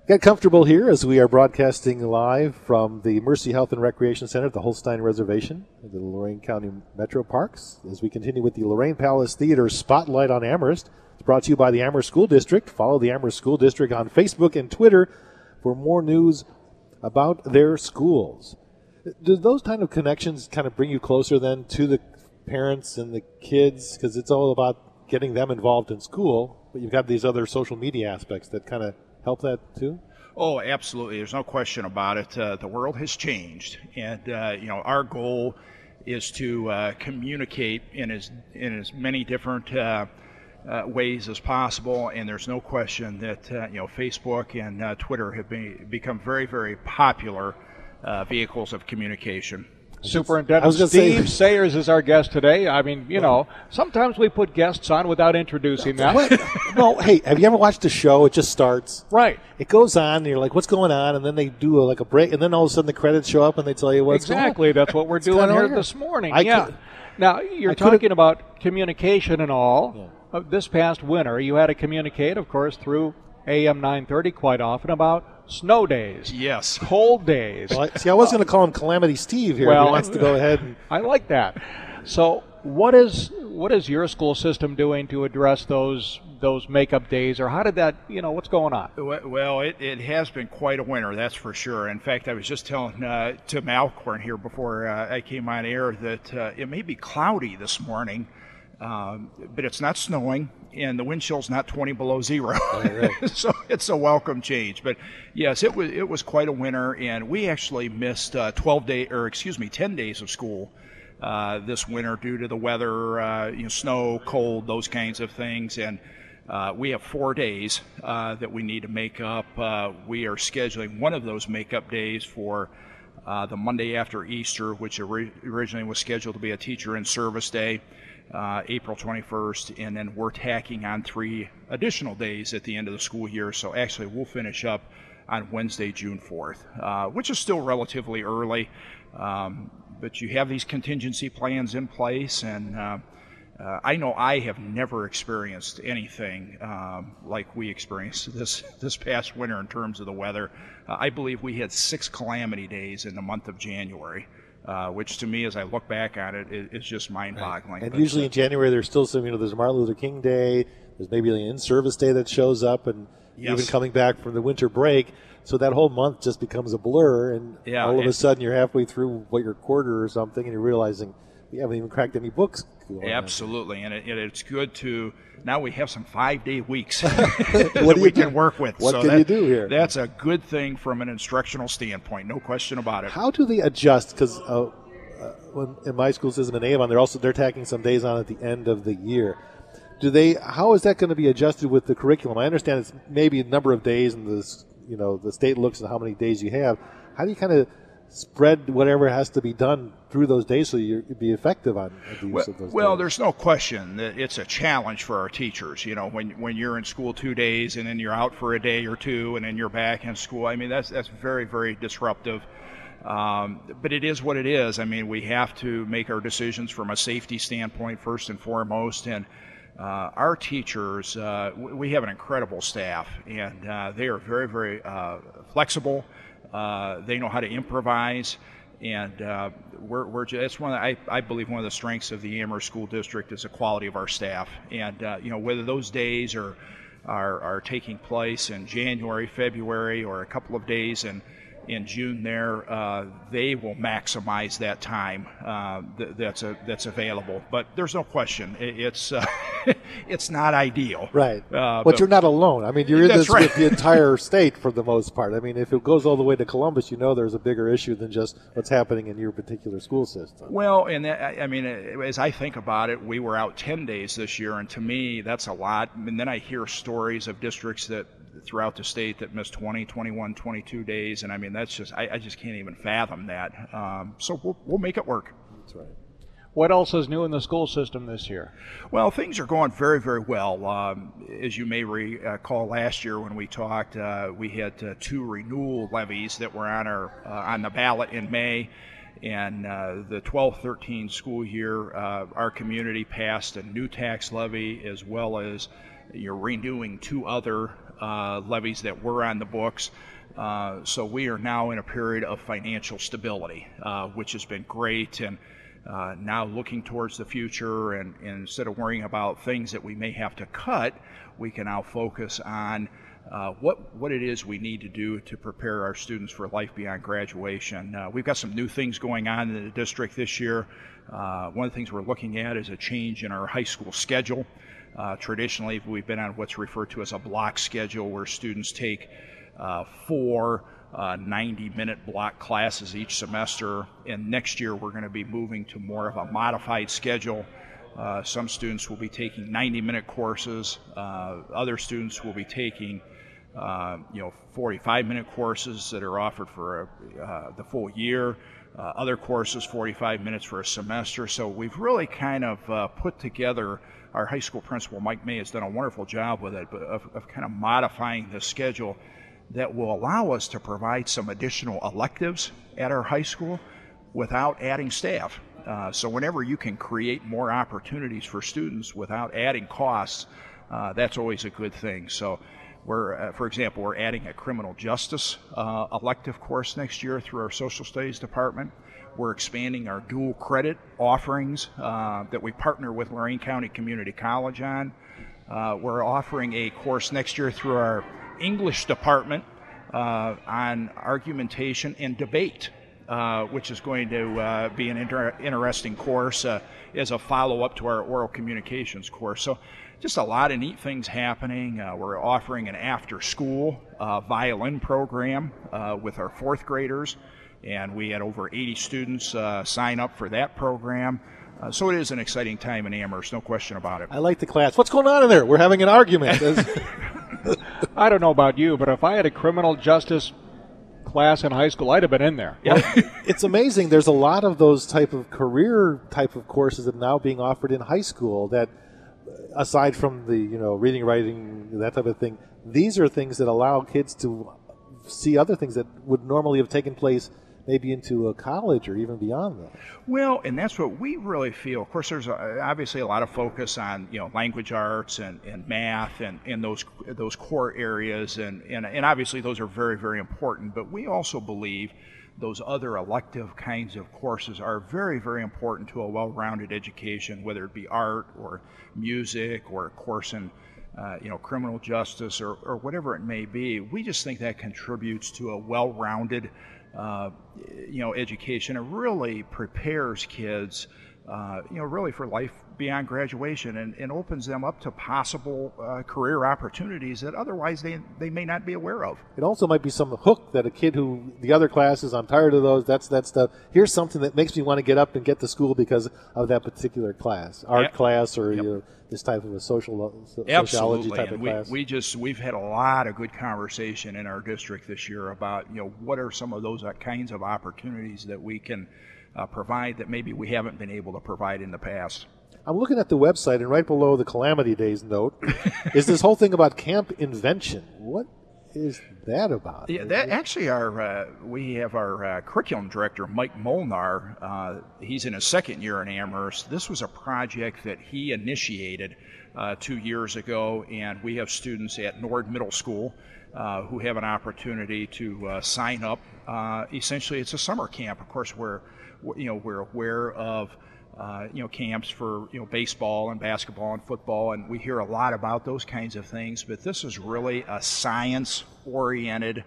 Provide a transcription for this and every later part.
Get comfortable here as we are broadcasting live from the Mercy Health and Recreation Center at the Holstein Reservation at the Lorain County Metro Parks. As we continue with the Lorain Palace Theater Spotlight on Amherst. It's brought to you by the Amherst School District. Follow the Amherst School District on Facebook and Twitter for more news about their schools. Do those kind of connections kind of bring you closer then to the parents and the kids? Because it's all about getting them involved in school, but you've got these other social media aspects that kind of help that too? Oh, absolutely. There's no question about it. The world has changed, and our goal is to communicate in as many different ways as possible. And there's no question that Facebook and Twitter have become very, very popular vehicles of communication. Superintendent Steve Sayers is our guest today. I mean, sometimes we put guests on without introducing them. No, hey, have you ever watched a show? It just starts. Right. It goes on, and you're like, what's going on? And then they do a break, and then all of a sudden the credits show up, and they tell you what's going on. Exactly. That's what we're doing here this morning. Now, you're talking about communication and all. Yeah. This past winter, you had to communicate, of course, through AM 930 quite often about snow days. Yes. Cold days. Well, I was going to call him Calamity Steve here. Well, if he wants to go ahead. I like that. So what is your school system doing to address those makeup days, or how did that, what's going on? Well, it has been quite a winter, that's for sure. In fact, I was just telling Tim Alcorn here before I came on air that it may be cloudy this morning, but it's not snowing, and the wind chill's not 20 below zero. Right. So it's a welcome change. But yes, it was quite a winter, and we actually missed 10 days of school this winter due to the weather, snow, cold, those kinds of things. And we have 4 days that we need to make up. We are scheduling one of those makeup days for the Monday after Easter, which originally was scheduled to be a teacher in service day. April 21st, and then we're tacking on 3 additional days at the end of the school year. So actually we'll finish up on Wednesday, June 4th, which is still relatively early. But you have these contingency plans in place, and I know I have never experienced anything like we experienced this past winter in terms of the weather. I believe we had 6 calamity days in the month of January. Which to me, as I look back on it, is just mind-boggling. Right. And usually in January, there's still some, there's Martin Luther King Day, there's maybe an in-service day that shows up, and even coming back from the winter break. So that whole month just becomes a blur, and all of a sudden you're halfway through your quarter or something, and you're realizing we haven't even cracked any books. Absolutely, and it's good to now we have some 5-day weeks that we can work with. What can you do here? That's a good thing from an instructional standpoint, no question about it. How do they adjust? Because in my school system in Avon, they're tacking some days on at the end of the year. How is that going to be adjusted with the curriculum? I understand it's maybe a number of days, and the state looks at how many days you have. How do you kind of spread whatever has to be done through those days so you'd be effective on the use of those days? There's no question that it's a challenge for our teachers. When you're in school 2 days and then you're out for a day or two and then you're back in school, I mean, that's very, very disruptive. But it is what it is. I mean, we have to make our decisions from a safety standpoint first and foremost. And our teachers, we have an incredible staff, and they are very, very flexible. They know how to improvise, and that's I believe one of the strengths of the Amherst School District is the quality of our staff. And whether those days are taking place in January, February, or a couple of days in June they will maximize that time that's available. But there's no question it's it's not ideal. Right. But you're not alone. I mean, you're in this with the entire state for the most part. I mean, if it goes all the way to Columbus, there's a bigger issue than just what's happening in your particular school system. Well, and as I think about it, we were out 10 days this year, and to me, that's a lot. And then I hear stories of districts that throughout the state that missed 20, 21, 22 days, and I mean, that's just I just can't even fathom that. So we'll make it work. That's right. What else is new in the school system this year? Well, things are going very, very well. As you may recall, last year when we talked, we had 2 renewal levies that were on the ballot in May. And the 12-13 school year, our community passed a new tax levy as well as renewing 2 other levies that were on the books. So we are now in a period of financial stability, which has been great. And now looking towards the future, and instead of worrying about things that we may have to cut, we can now focus on what it is we need to do to prepare our students for life beyond graduation. We've got some new things going on in the district this year. One of the things we're looking at is a change in our high school schedule. Traditionally, we've been on what's referred to as a block schedule, where students take 4 90-minute block classes each semester, and next year we're going to be moving to more of a modified schedule. Some students will be taking 90-minute courses. Other students will be taking 45-minute courses that are offered for the full year. Other courses, 45 minutes for a semester. So we've really kind of put together, our high school principal, Mike May, has done a wonderful job with it, but of kind of modifying the schedule that will allow us to provide some additional electives at our high school without adding staff. So whenever you can create more opportunities for students without adding costs, that's always a good thing. So we're, for example, we're adding a criminal justice elective course next year through our social studies department. We're expanding our dual credit offerings that we partner with Lorain County Community College on. We're offering a course next year through our English department on argumentation and debate, which is going to be an interesting course as a follow-up to our oral communications course. So just a lot of neat things happening. We're offering an after-school violin program with our 4th graders, and we had over 80 students sign up for that program. So it is an exciting time in Amherst, no question about it. I like the class. What's going on in there? We're having an argument. I don't know about you, but if I had a criminal justice class in high school, I'd have been in there. Well, it's amazing. There's a lot of those type of career type of courses that are now being offered in high school that, aside from the reading, writing, that type of thing, these are things that allow kids to see other things that would normally have taken place maybe into a college or even beyond that. Well, and that's what we really feel. Of course, there's obviously a lot of focus on language arts and math and those core areas, and obviously those are very, very important. But we also believe those other elective kinds of courses are very, very important to a well-rounded education, whether it be art or music or a course in criminal justice or whatever it may be. We just think that contributes to a well-rounded education. It really prepares kids, really for life beyond graduation, and opens them up to possible career opportunities that otherwise they may not be aware of. It also might be some hook that a kid who, the other classes, I'm tired of those, that's that stuff. Here's something that makes me want to get up and get to school because of that particular class, art class, or this type of a sociology type of class. We've had a lot of good conversation in our district this year about what are some of those kinds of opportunities that we can provide that maybe we haven't been able to provide in the past. I'm looking at the website, and right below the Calamity Days note is this whole thing about Camp Invention. What is that about? Yeah, that actually we have our curriculum director, Mike Molnar. He's in his 2nd year in Amherst. This was a project that he initiated 2 years ago, and we have students at Nord Middle School who have an opportunity to sign up. Essentially, it's a summer camp. Of course, we're aware of camps for baseball and basketball and football, and we hear a lot about those kinds of things, but this is really a science-oriented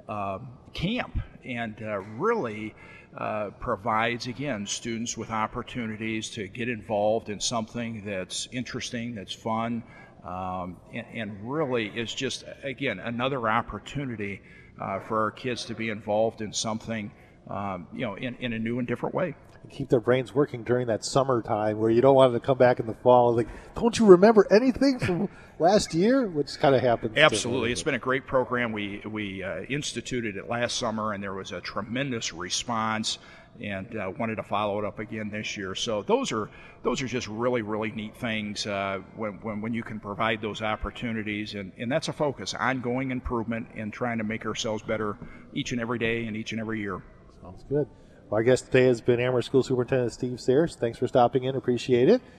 camp, and really provides, again, students with opportunities to get involved in something that's interesting, that's fun, and really is just, again, another opportunity for our kids to be involved in something in a new and different way. Keep their brains working during that summertime where you don't want them to come back in the fall. Like, don't you remember anything from last year? Which kind of happens. Absolutely. It's been a great program. We instituted it last summer, and there was a tremendous response, and wanted to follow it up again this year. So those are just really, really neat things when you can provide those opportunities, and that's a focus, ongoing improvement, and trying to make ourselves better each and every day and each and every year. Sounds good. Our guest today has been Amherst School Superintendent Steve Sayers. Thanks for stopping in. Appreciate it.